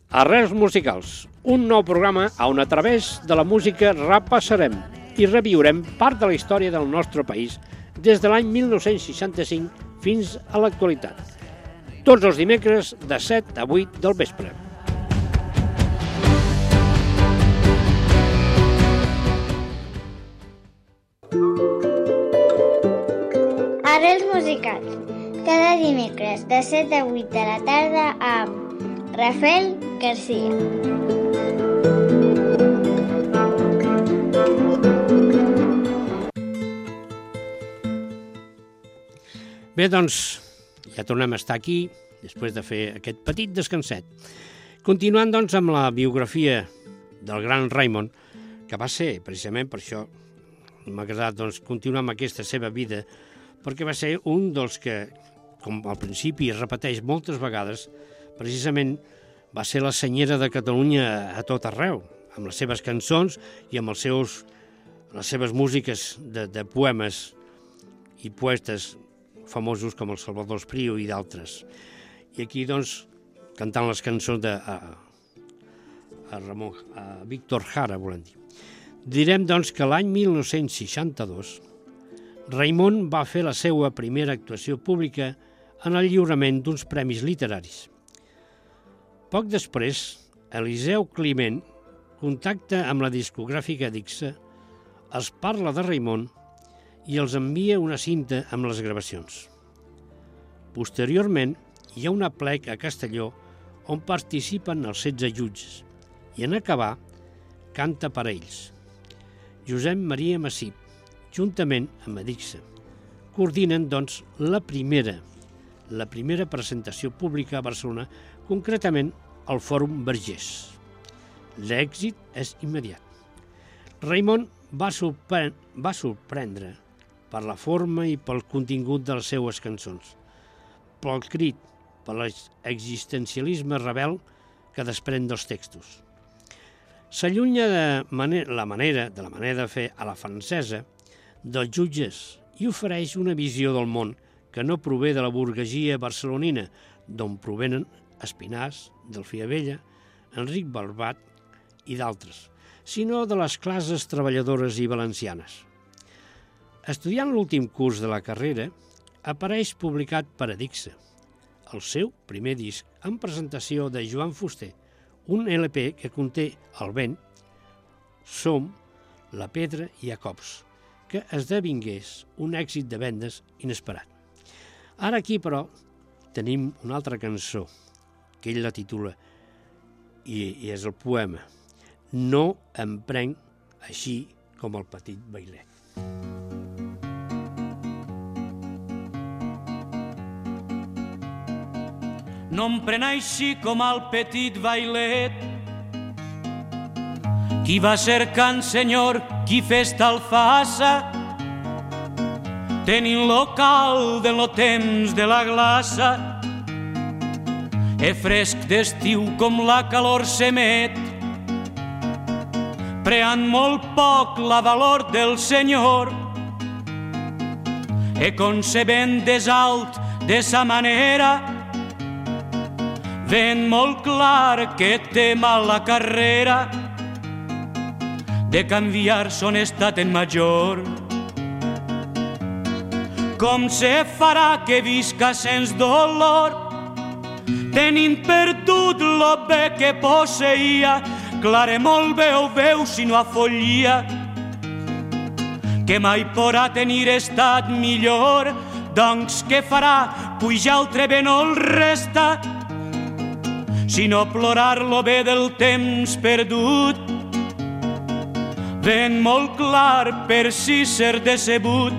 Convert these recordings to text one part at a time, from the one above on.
Arrels musicals, un nou programa on a través de la música repassarem i reviurem part de la història del nostre país des de l'any 1965 fins a l'actualitat. Tots els dimecres de 7 a 8 del vespre. Arrels musicals, cada dimecres de 7 a 8 de la tarda amb Rafael García. Bé, doncs, ja tornem a estar aquí, després de fer aquest petit descanset. Continuant, doncs, amb la biografia del gran Raimon, que va ser, precisament per això, m'ha agradat, doncs, continuar amb aquesta seva vida, perquè va ser un dels que, com al principi es repeteix moltes vegades, precisament va ser la senyera de Catalunya a tot arreu, amb les seves cançons i amb les seves músiques de poemes i poetes famosos com el Salvador Espriu i d'altres. I aquí, doncs, cantant les cançons de Víctor Jara, volem dir. Direm, doncs, que l'any 1962 Raimon va fer la seva primera actuació pública en el lliurament d'uns premis literaris. Poc després, Eliseu Climent contacta amb la discogràfica Dixa, els parla de Raimon i els envia una cinta amb les gravacions. Posteriorment, hi ha un aplec a Castelló on participen els 16 jutges i en acabar canta per ells. Josep Maria Massip, juntament amb Dixa, coordinen, doncs, la primera presentació pública a Barcelona, concretament al Fòrum Vergés. L'èxit és immediat. Raimon va sorprendre per la forma i pel contingut de les seues cançons, pel crit, per l'existencialisme rebel que desprèn dels textos. S'allunya de la manera de fer a la francesa dels jutges i ofereix una visió del món que no prové de la burguesia barcelonina, d'on provenen Espinàs, Delfí Abella, Enric Barbat i d'altres, sinó de les classes treballadores i valencianes. Estudiant l'últim curs de la carrera, apareix publicat per Dixa, el seu primer disc en presentació de Joan Fuster, un LP que conté El vent, Som, La pedra i A cops, que esdevingués un èxit de vendes inesperat. Ara aquí, però, tenim una altra cançó, que ell la titula, i és el poema No em prenc així com el petit bailet. No em pren així com el petit bailet, qui va cercant, senyor, qui festa el faça, tenint local de lo temps de la glaça, fresc d'estiu com la calor s'emet, preant molt poc la valor del senyor, concebent des alt de sa manera, ven molt clar que té mal la carrera de canviar son estat en major. Com se farà que visca sens dolor, tenint perdut lo bé que posseïa, clare molt bé ho veu si no afollia, que mai podrà tenir estat millor, doncs què farà, puja altre bé no el resta, sinó plorar lo bé del temps perdut. Ben molt clar per si ser decebut,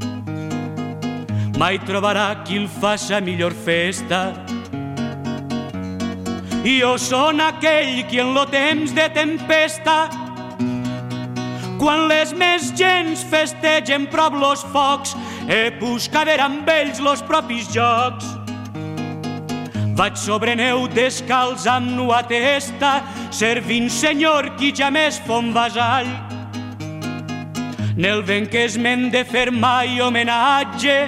mai trobarà qui el faça millor festa. Jo són aquell qui en lo temps de tempesta, quan les més gens festegen prop los focs, busca ver amb ells los propis jocs. Vaig sobre neu descalç amb nua testa, servint senyor qui ja més fon vasall. Nel vent que es m'hen de fer mai homenatge,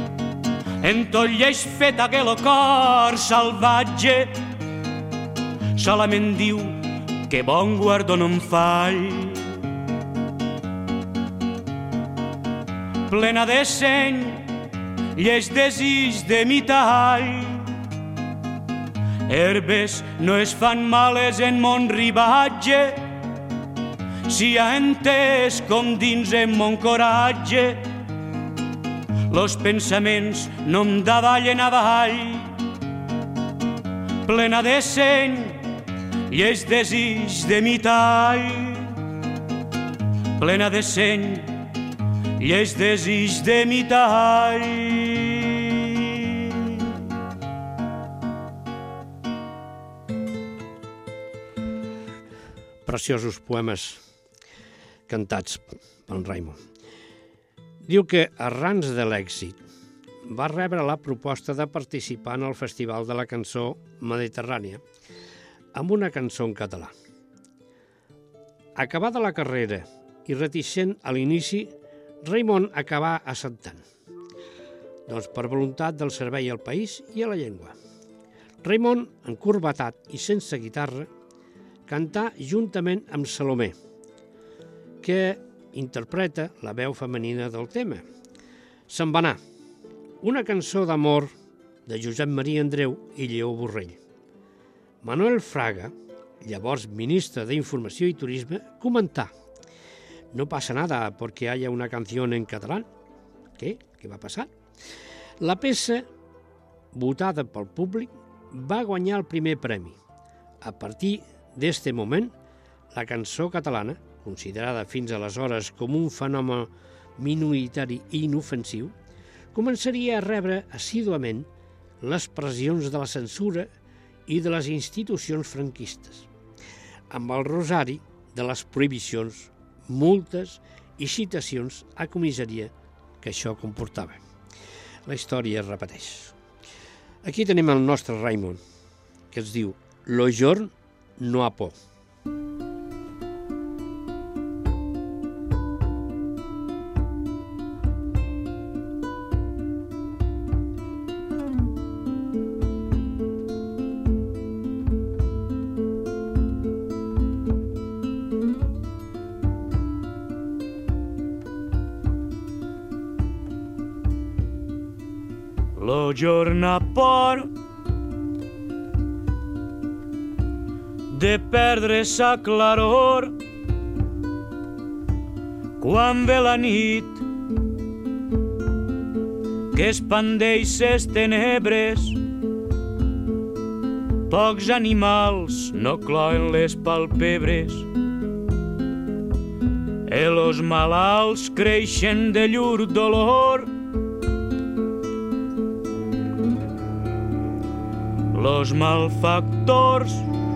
en tot lleix fet aquell cor salvatge, solament diu que bon guardó no em fall. Plena de seny, lleig desig de mi tall. Herbes no es fan males en mon ribatge, si ha entès com dins en mon coratge los pensaments no em davallen avall. Plena de seny i és desig de mi tall. Plena de seny i és desig de mi tall. Preciosos poemes cantats per en Raimon. Diu que, arrans de l'èxit, va rebre la proposta de participar en el Festival de la Cançó Mediterrània amb una cançó en català. Acabada la carrera i reticent a l'inici, Raimon acabà acceptant, doncs per voluntat del servei al país i a la llengua. Raimon, encorbatat i sense guitarra, cantà juntament amb Salomé, que interpreta la veu femenina del tema. Se'n va anar, una cançó d'amor de Josep Maria Andreu i Lleó Borrell. Manuel Fraga, llavors ministre de Informació i Turisme, comentà: no pasa nada porque haya una canción en catalán. ¿Qué? ¿Qué va a pasar? La peça, votada pel públic, va guanyar el primer premi. A partir d'este moment, la cançó catalana, considerada fins aleshores com un fenomen minoritari i inofensiu, començaria a rebre assíduament les pressions de la censura i de les institucions franquistes, amb el rosari de les prohibicions, multes i citacions a comissaria que això comportava. La història es repeteix. Aquí tenim el nostre Raimon, que es diu «Lo jorn no ha por». Lo jorn ha por de perdre sa claror quan ve la nit que expandeix ses tenebres. Pocs animals no cloen les palpebres i los malalts creixen de llur dolor. Los malfactors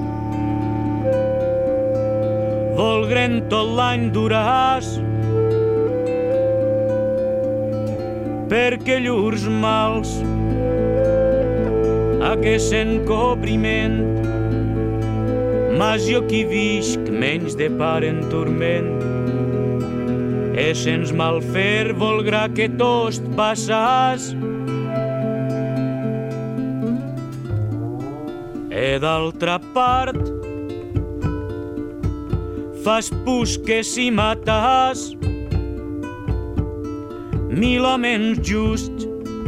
volgren tot l'any duràs perquè llurs mals aqueixen cobriment, mas jo qui visc menys de part en turment e sens mal fer volgrà que tost passàs. E d'altra part, fas pus que si matàs 1000 homes just,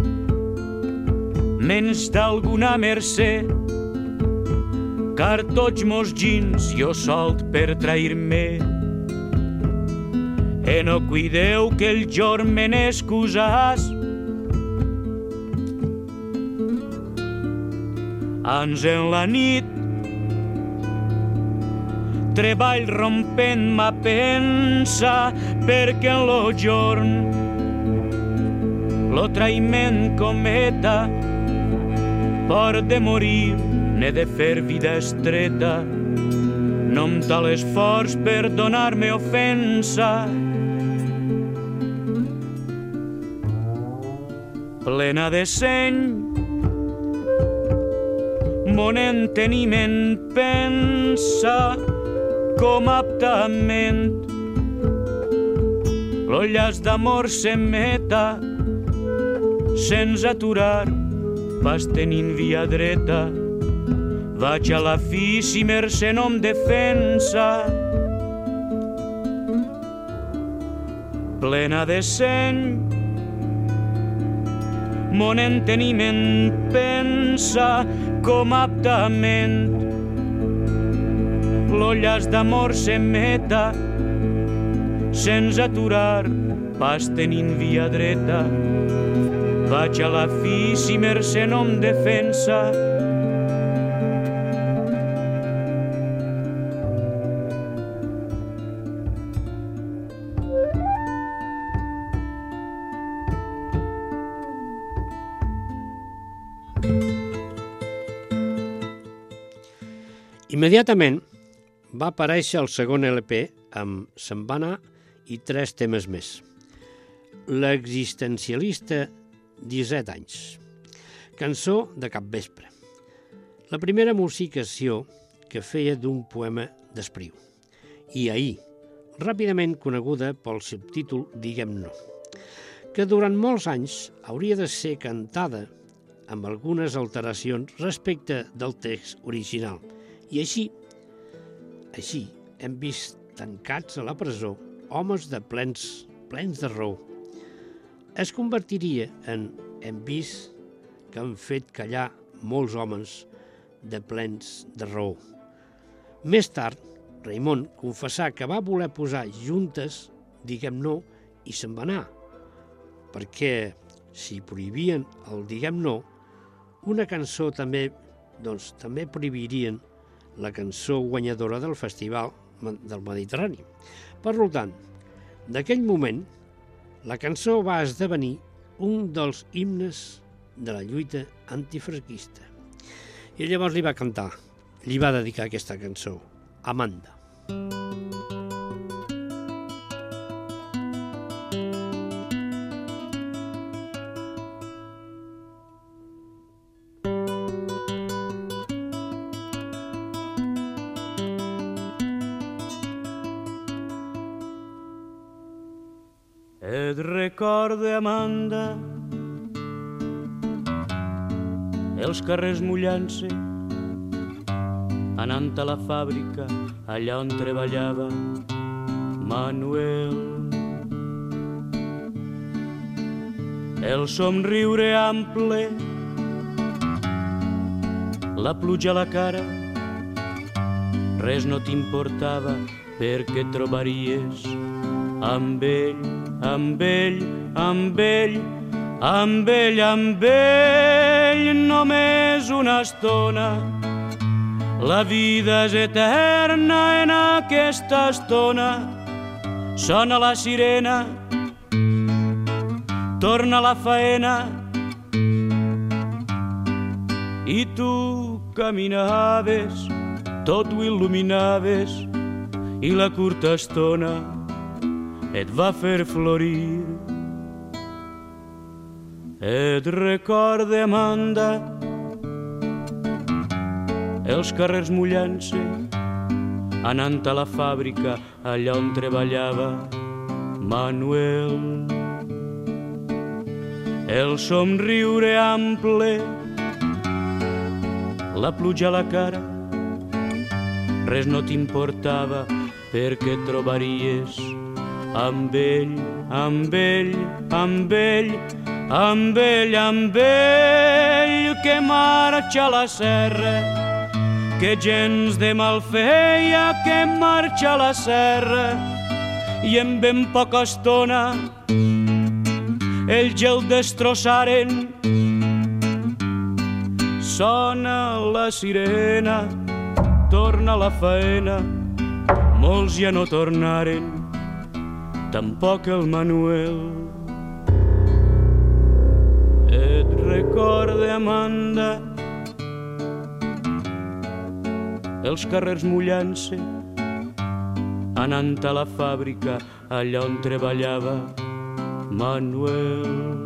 menys d'alguna mercè, car tots mos gins jo solt per trair-me. E no cuideu que el jorn me n'excusàs. Ans en la nit treball rompent ma pensa perquè en lo jorn lo traïment cometa por de morir n'he de fer vida estreta. No em tal esforç per donar-me ofensa. Plena de seny mon enteniment pensa com aptament lo llaç d'amor s'emeta sense aturar pas tenint via dreta Vaig a la fi si mercè no em defensa, plena de seny, mon enteniment pensa com aptament. Lo llaç d'amor s'emeta sense aturar, pas tenint via dreta. Vaig a la fi si mercè no em defensa, Immediatament va aparèixer el segon LP amb Se'n va anar i 3 temes més. L'existencialista, 17 anys. Cançó de capvespre. La primera musicació que feia d'un poema d'Espriu. I ahir, ràpidament coneguda pel subtítol Diguem no, que durant molts anys hauria de ser cantada amb algunes alteracions respecte del text original. I així hem vist tancats a la presó homes de plens de raó. Es convertiria en hem vist que han fet callar molts homes de plens de raó. Més tard, Raimon confessà que va voler posar juntes Diguem no i Se'n va anar, perquè si prohibien el Diguem no, una cançó també prohibirien la cançó guanyadora del Festival del Mediterrani. Per tant, d'aquell moment, la cançó va esdevenir un dels himnes de la lluita antifranquista. I llavors li va dedicar aquesta cançó, Amanda. Et recorde, Amanda, els carrers mullant-se, anant a la fàbrica allà on treballava Manuel. El somriure ample, la pluja a la cara, res no t'importava perquè trobaries amb ell, amb ell, amb ell, amb ell, amb ell, només una estona. La vida és eterna en aquesta estona. Sona la sirena, torna la faena, i tu caminaves, tot ho il·luminaves, i la curta estona et va fer florir. Et recorde, Amanda, els carrers mullant-se, anant a la fàbrica allà on treballava Manuel. El somriure ample, la pluja a la cara, res no t'importava perquè trobaries amb ell, amb ell, amb ell, amb ell, amb ell, que marxa a la serra, que gens de mal feia, que marxa a la serra, i en ben poca estona ells el destrossaren. Sona la sirena, torna la faena, molts ja no tornaren, tampoc el Manuel. Et recorde, Amanda, els carrers mullant-se, anant a la fàbrica allà on treballava Manuel.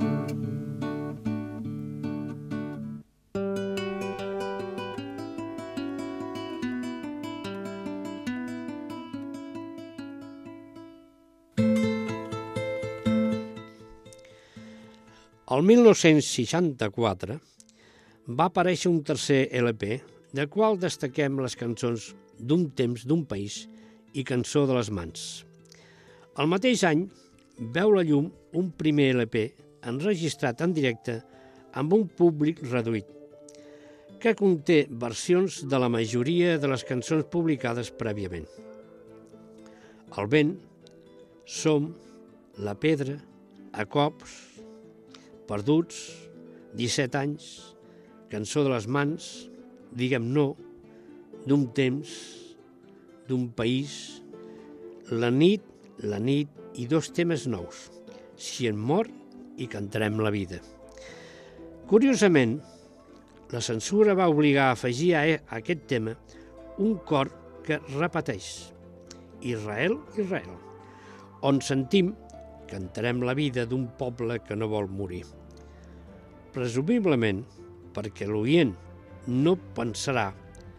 El 1964 va aparèixer un tercer LP del qual destaquem les cançons D'un temps, d'un país i Cançó de les mans. El mateix any veu la llum un primer LP enregistrat en directe amb un públic reduït, que conté versions de la majoria de les cançons publicades prèviament. El vent, Som, La pedra, A cops, Perduts, 17 anys, Cançó de les mans, Digue'm no, D'un temps, d'un país, La nit i 2 temes nous, Si en mor i Cantarem la vida. Curiosament, la censura va obligar a afegir a aquest tema un cor que repeteix Israel, Israel, on sentim Cantarem la vida d'un poble que no vol morir. Presumiblement perquè l'oient no pensarà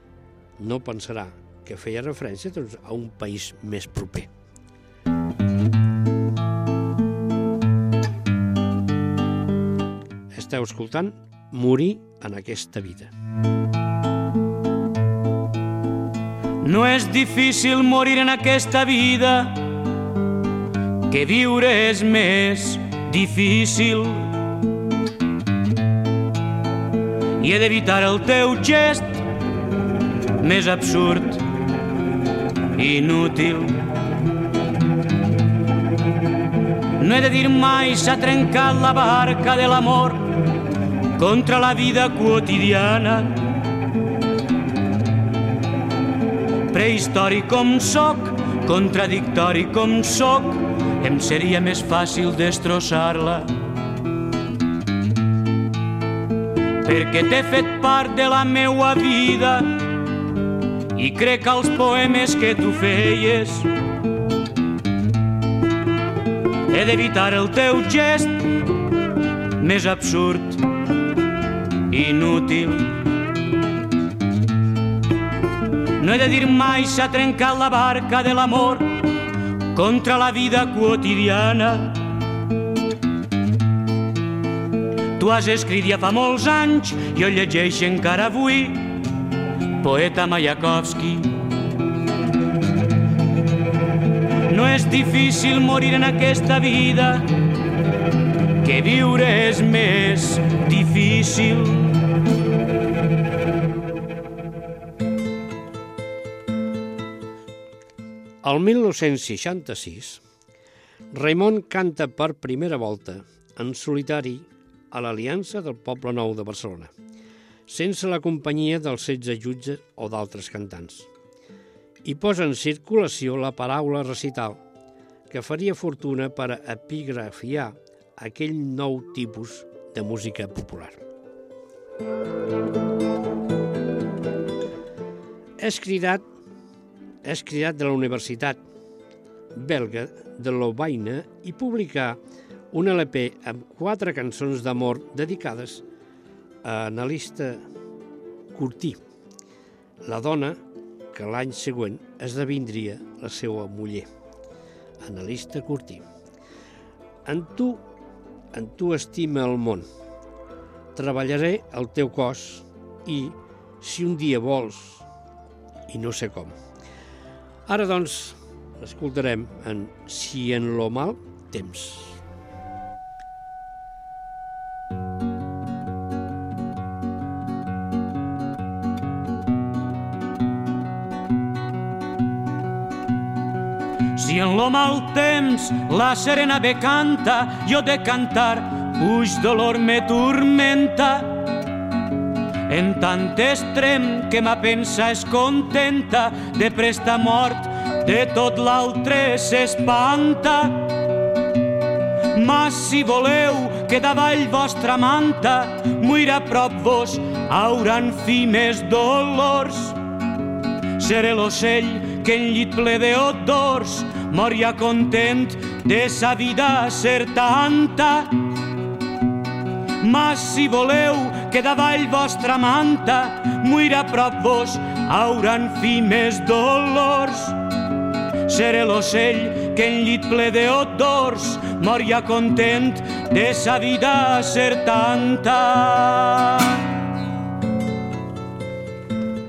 que feia referència a un país més proper. Esteu escoltant Morir en aquesta vida. No és difícil morir en aquesta vida, que viure és més difícil. I he d'evitar el teu gest més absurd i inútil. No he de dir mai s'ha trencat la barca de l'amor contra la vida quotidiana. Prehistòric com soc, contradictori com soc, em seria més fàcil destrossar-la. Perquè t'he fet part de la meua vida i crec als poemes que tu feies. He d'evitar el teu gest més absurd i inútil. No he de dir mai s'ha trencat la barca de l'amor contra la vida quotidiana. Tu has escrit ja fa molts anys, jo llegeixo encara avui, poeta Mayakovsky. No és difícil morir en aquesta vida, que viure és més difícil. El 1966, Raimon canta per primera volta en solitari a l'Aliança del Poble Nou de Barcelona, sense la companyia dels 16 jutges o d'altres cantants, i posa en circulació la paraula recital, que faria fortuna per epigrafiar aquell nou tipus de música popular. És cridat de la Universitat belga de Lovaina i publicà un LP amb 4 cançons d'amor dedicades a Annalista Cortí, la dona que l'any següent esdevindria la seva muller. Annalista Cortí. En tu estima el món. Treballaré el teu cos i, si un dia vols, i no sé com. Ara, doncs, l'escoltarem en Si en lo mal temps. Si en lo mal temps la serena ve canta, jo de cantar puix dolor me turmenta. En tant extrem que ma pensa és contenta, de presta mort de tot l'altre s'espanta. Mas si voleu que davall vostra manta muir a prop vos hauran fi més dolors. Seré l'ocell que en llit ple d'odors moria content de sa vida ser tanta. Mas si voleu que davall vostra manta muir a prop vos hauran fi més dolors. Seré l'ocell que en llit ple d'odors moria content de sa vida ser tanta.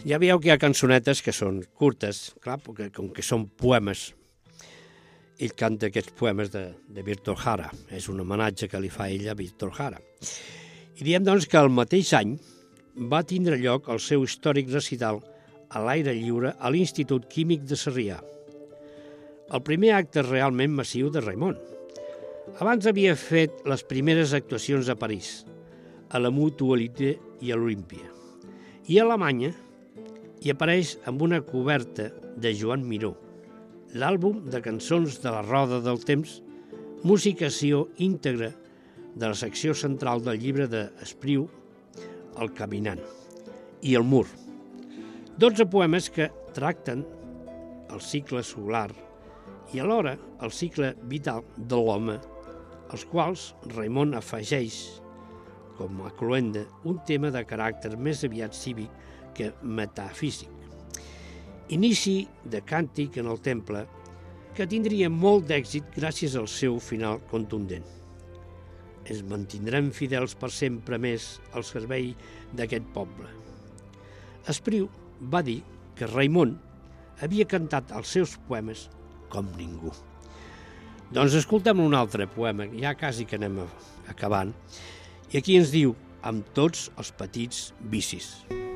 Ja veieu que hi ha cançonetes que són curtes, clar, perquè com que són poemes, ell canta aquests poemes de Víctor Jara. És un homenatge que li fa ell a Víctor Jara. I diem, doncs, que el mateix any va tindre lloc el seu històric recital a l'aire lliure a l'Institut Químic de Sarrià. El primer acte realment massiu de Raimon. Abans havia fet les primeres actuacions a París, a la Mutualité i a l'Olímpia. I a Alemanya hi apareix amb una coberta de Joan Miró, l'àlbum de cançons de la Roda del Temps, musicació íntegra de la secció central del llibre d'Espriu, El Caminant, i El Mur. 12 poemes que tracten el cicle solar i alhora el cicle vital de l'home, als quals Raimon afegeix, com a cloenda, un tema de caràcter més aviat cívic que metafísic. Inici de càntic en el temple que tindria molt d'èxit gràcies al seu final contundent. Es mantindrem fidels per sempre més al servei d'aquest poble. Espriu va dir que Raimon havia cantat els seus poemes com ningú. Doncs escoltem un altre poema, ja quasi que anem acabant, i aquí ens diu, amb tots els petits vicis.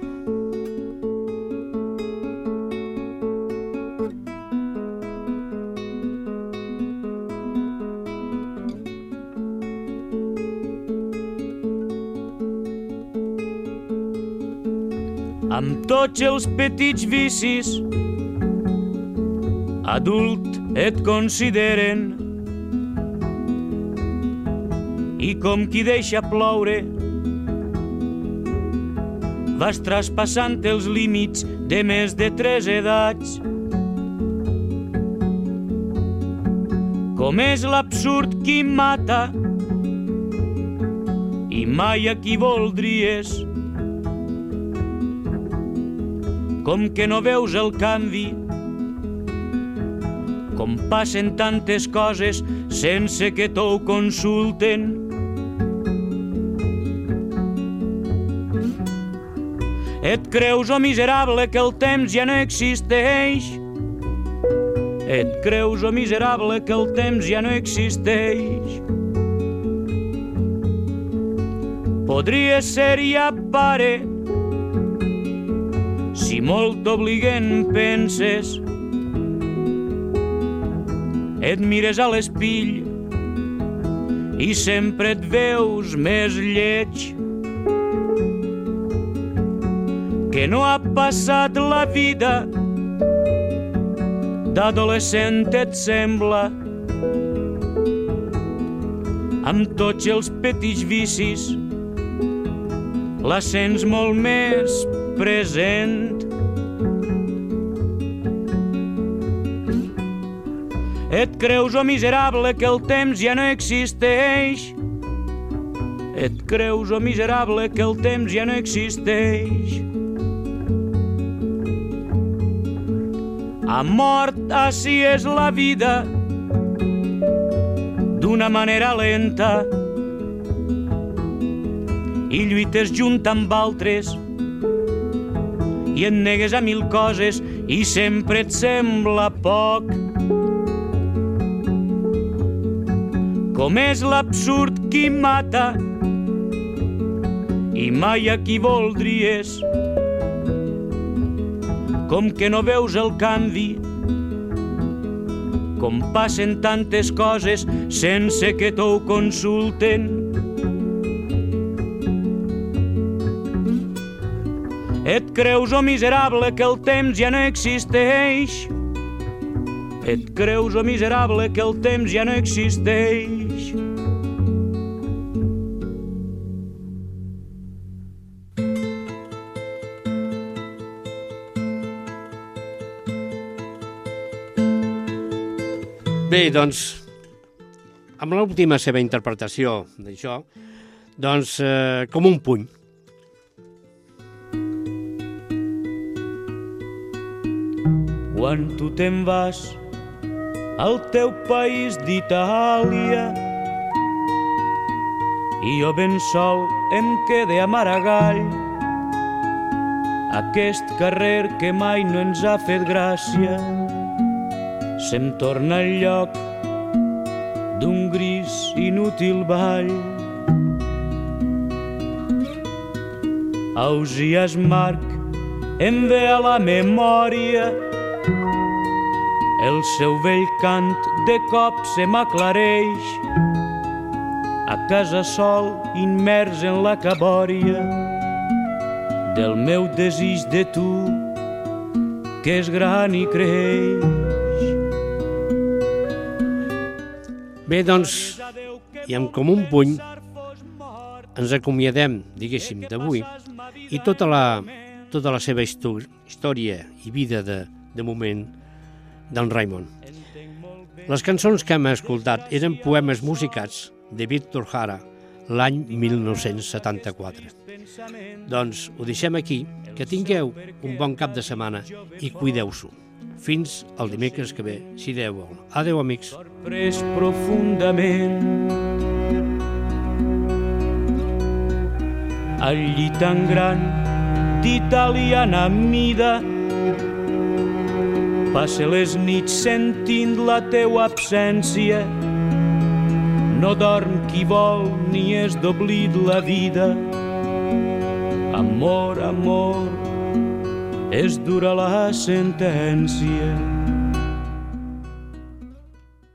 Amb tots els petits vicis, adult et consideren, i com qui deixa ploure, vas traspassant els límits de més de 3 edats. Com és l'absurd qui mata i mai a qui voldries, com que no veus el canvi, com passen tantes coses sense que t'ho consulten. Et creus, oh miserable, que el temps ja no existeix? Et creus, oh miserable, que el temps ja no existeix? Podria ser ja pare, si molt obligent penses. Et mires a l'espill i sempre et veus més lleig. Que no ha passat la vida d'adolescent et sembla, amb tots els petits vicis la sents molt més present. Et creus, oh miserable, que el temps ja no existeix? Et creus, oh miserable, que el temps ja no existeix? Ha mort, així és la vida, d'una manera lenta, i lluites junt amb altres, i et negues a 1000 coses, i sempre et sembla poc. Com és l'absurd qui mata i mai a qui voldries, com que no veus el canvi, com passen tantes coses sense que t'ho consulten. Et creus, oh miserable, que el temps ja no existeix? Et creus, oh miserable, que el temps ja no existeix? Bé, doncs, amb l'última seva interpretació d'això, doncs, com un puny. Quan tu te'n vas al teu país d'Itàlia i jo ben sol em quedé a Maragall, aquest carrer que mai no ens ha fet gràcia se'm torna el lloc d'un gris inútil ball. Ausiàs Marc em ve a la memòria, el seu vell cant de cop se m'aclareix, a casa sol immers en la cabòria del meu desig de tu, que és gran i creix. Bé, doncs, i amb com un puny ens acomiadem, diguéssim, d'avui i tota la seva història i vida de moment d'en Raimon. Les cançons que hem escoltat eren poemes musicats de Víctor Jara l'any 1974. Doncs ho deixem aquí, que tingueu un bon cap de setmana i cuideu-s'ho. Fins al dimecres que ve, si Déu vol. Adéu, amics. Sorprès profundament al llit tan gran d'italiana mida, passe les nits sentint la teua absència, no dorm qui vol ni és d'oblit la vida. Amor, amor, és dura la sentència.